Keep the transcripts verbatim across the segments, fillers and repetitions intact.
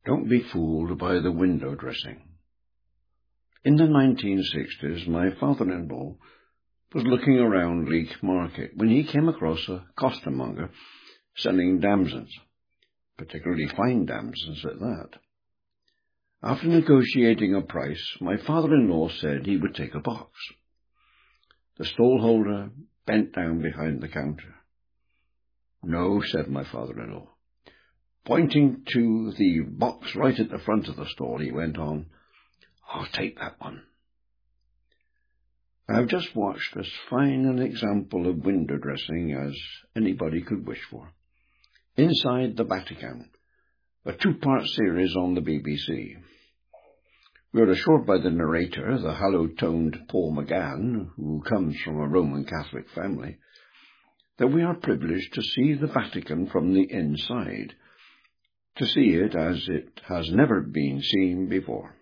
Don't be fooled by the window dressing. In the nineteen sixties, my father-in-law was looking around Leek Market when he came across a costermonger selling damsons, particularly fine damsons at that. After negotiating a price, my father-in-law said he would take a box. The stallholder bent down behind the counter. "No," said my father-in-law. Pointing to the box right at the front of the stall, he went on, "I'll take that one." I have just watched as fine an example of window dressing as anybody could wish for. Inside the Vatican, a two-part series on the B B C. We are assured by the narrator, the hallowed-toned Paul McGann, who comes from a Roman Catholic family, that we are privileged to see the Vatican from the inside, to see it as it has never been seen before.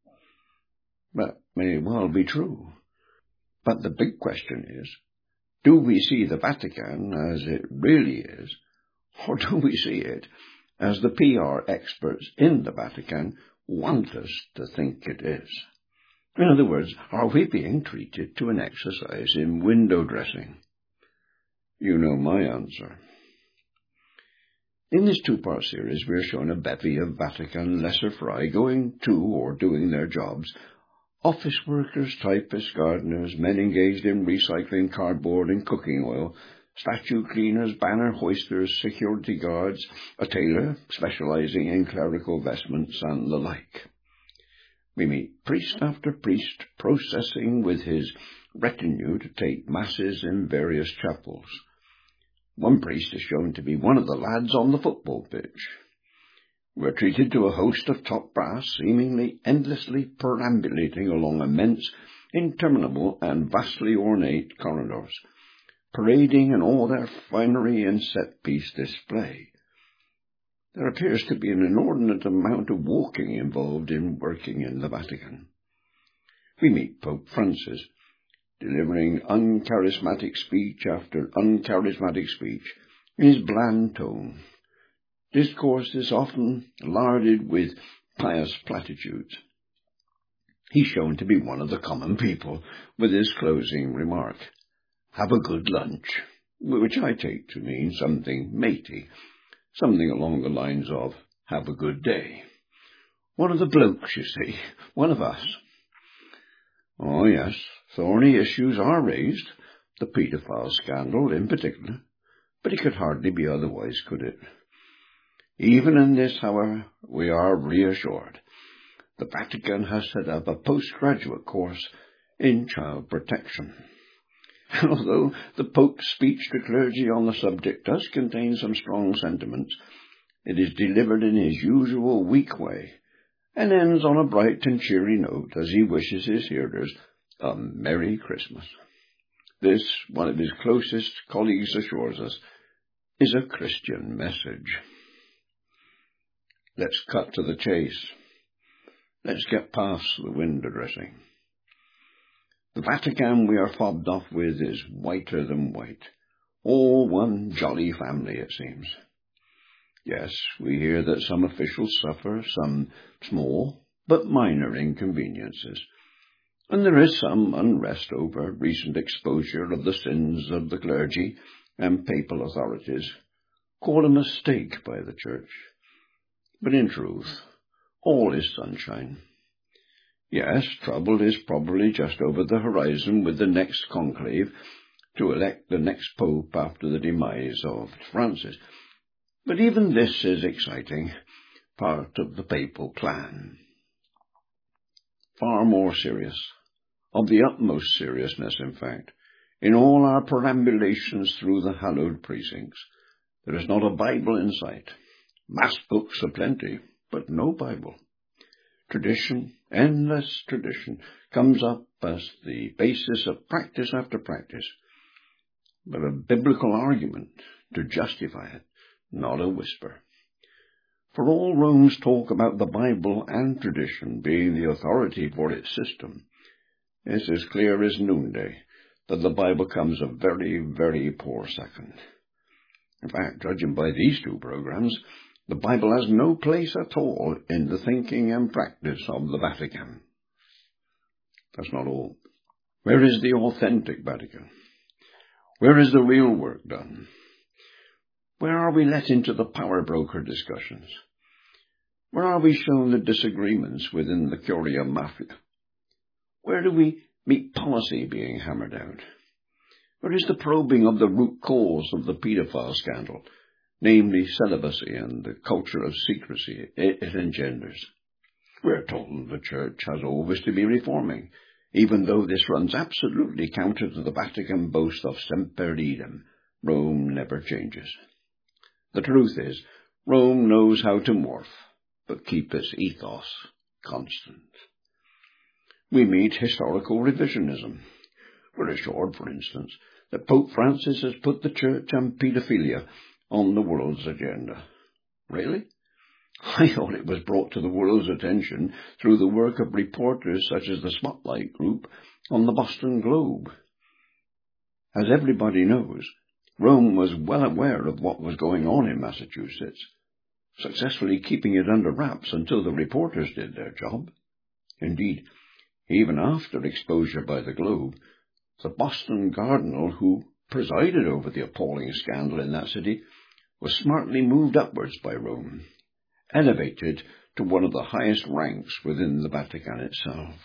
That may well be true, but the big question is, do we see the Vatican as it really is, or do we see it as the P R experts in the Vatican want us to think it is? In other words, are we being treated to an exercise in window dressing? You know my answer. In this two-part series, we are shown a bevy of Vatican lesser-fry going to or doing their jobs. Office workers, typists, gardeners, men engaged in recycling cardboard and cooking oil, statue cleaners, banner hoisters, security guards, a tailor specializing in clerical vestments, and the like. We meet priest after priest processing with his retinue to take masses in various chapels. One priest is shown to be one of the lads on the football pitch. We are treated to a host of top brass, seemingly endlessly perambulating along immense, interminable, and vastly ornate corridors, parading in all their finery and set-piece display. There appears to be an inordinate amount of walking involved in working in the Vatican. We meet Pope Francis, delivering uncharismatic speech after uncharismatic speech in his bland tone. Discourse is often larded with pious platitudes. He's shown to be one of the common people with his closing remark, "Have a good lunch," which I take to mean something matey, something along the lines of, "Have a good day." One of the blokes, you see, one of us. Oh yes, thorny issues are raised, the paedophile scandal in particular, but it could hardly be otherwise, could it? Even in this, however, we are reassured. The Vatican has set up a postgraduate course in child protection. And although the Pope's speech to clergy on the subject does contain some strong sentiments, it is delivered in his usual weak way, and ends on a bright and cheery note as he wishes his hearers a Merry Christmas. This, one of his closest colleagues assures us, is a Christian message. Let's cut to the chase. Let's get past the window dressing. The Vatican we are fobbed off with is whiter than white, all one jolly family, it seems. Yes, we hear that some officials suffer some small but minor inconveniences, and there is some unrest over recent exposure of the sins of the clergy and papal authorities, called a mistake by the Church. But in truth, all is sunshine. Yes, trouble is probably just over the horizon with the next conclave to elect the next pope after the demise of Francis. But even this is exciting, part of the papal plan. Far more serious, of the utmost seriousness, in fact, in all our perambulations through the hallowed precincts, there is not a Bible in sight. Mass books aplenty, but no Bible. Tradition, endless tradition, comes up as the basis of practice after practice, but a biblical argument to justify it, not a whisper. For all Rome's talk about the Bible and tradition being the authority for its system, it's as clear as noonday that the Bible comes a very, very poor second. In fact, judging by these two programs, The Bible has no place at all in the thinking and practice of the Vatican. That's not all. Where is the authentic Vatican? Where is the real work done? Where are we let into the power broker discussions? Where are we shown the disagreements within the Curia Mafia? Where do we meet policy being hammered out? Where is the probing of the root cause of the paedophile scandal, namely celibacy and the culture of secrecy it, it engenders? We're told the Church has always to be reforming, even though this runs absolutely counter to the Vatican boast of semper idem. Rome never changes. The truth is, Rome knows how to morph, but keep its ethos constant. We meet historical revisionism. We're assured, for instance, that Pope Francis has put the Church and paedophilia on the world's agenda. Really? I thought it was brought to the world's attention through the work of reporters such as the Spotlight Group on the Boston Globe. As everybody knows, Rome was well aware of what was going on in Massachusetts, successfully keeping it under wraps until the reporters did their job. Indeed, even after exposure by the Globe, the Boston Cardinal, who presided over the appalling scandal in that city, was smartly moved upwards by Rome, elevated to one of the highest ranks within the Vatican itself.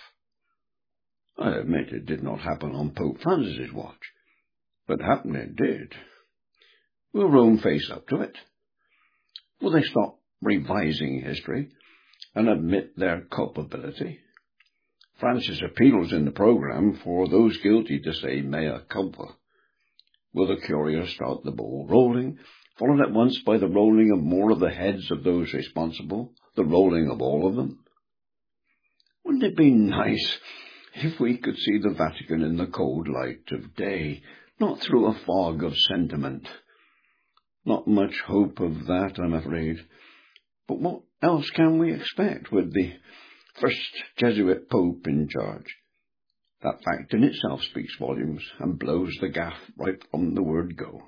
I admit it did not happen on Pope Francis's watch, but happen it did. Will Rome face up to it? Will they stop revising history and admit their culpability? Francis appeals in the programme for those guilty to say mea culpa. Will the Curia start the ball rolling, followed at once by the rolling of more of the heads of those responsible, the rolling of all of them? Wouldn't it be nice if we could see the Vatican in the cold light of day, not through a fog of sentiment? Not much hope of that, I'm afraid. But what else can we expect with the first Jesuit Pope in charge? That fact in itself speaks volumes and blows the gaff right from the word go.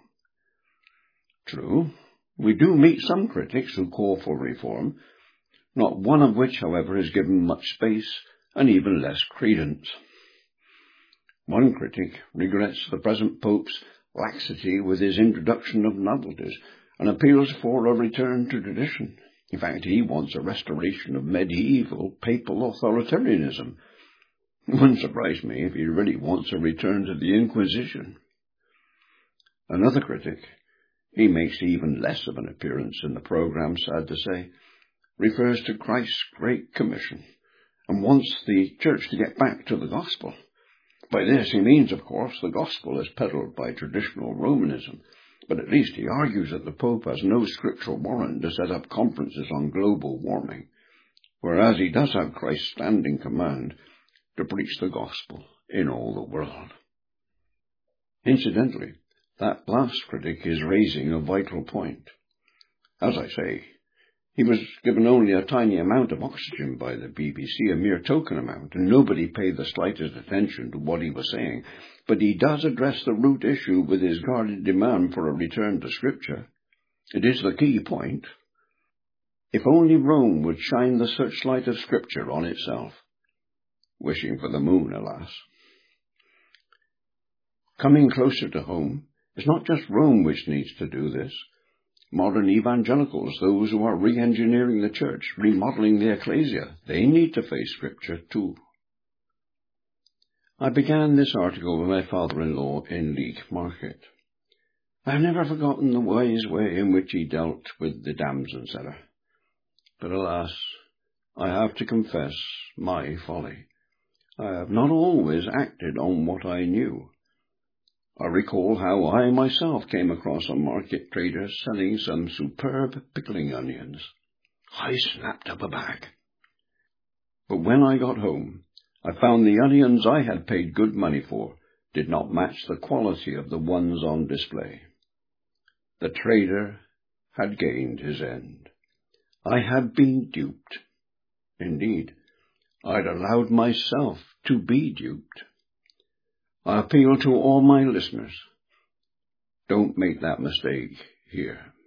True, we do meet some critics who call for reform, not one of which, however, is given much space and even less credence. One critic regrets the present Pope's laxity with his introduction of novelties and appeals for a return to tradition. In fact, he wants a restoration of medieval papal authoritarianism. It wouldn't surprise me if he really wants a return to the Inquisition. Another critic, he makes even less of an appearance in the programme, sad to say, refers to Christ's Great Commission and wants the Church to get back to the gospel. By this he means, of course, the gospel as peddled by traditional Romanism, but at least he argues that the Pope has no scriptural warrant to set up conferences on global warming, whereas he does have Christ's standing command to preach the gospel in all the world. Incidentally, that last critic is raising a vital point. As I say, he was given only a tiny amount of oxygen by the B B C, a mere token amount, and nobody paid the slightest attention to what he was saying, but he does address the root issue with his guarded demand for a return to Scripture. It is the key point. If only Rome would shine the searchlight of Scripture on itself. Wishing for the moon, alas. Coming closer to home, it's not just Rome which needs to do this. Modern evangelicals, those who are re-engineering the church, remodeling the ecclesia, they need to face Scripture too. I began this article with my father-in-law in Leek Market. I have never forgotten the wise way in which he dealt with the damson seller. But alas, I have to confess my folly. I have not always acted on what I knew. I recall how I myself came across a market trader selling some superb pickling onions. I snapped up a bag. But when I got home, I found the onions I had paid good money for did not match the quality of the ones on display. The trader had gained his end. I had been duped. Indeed, I'd allowed myself to be duped. I appeal to all my listeners. Don't make that mistake here.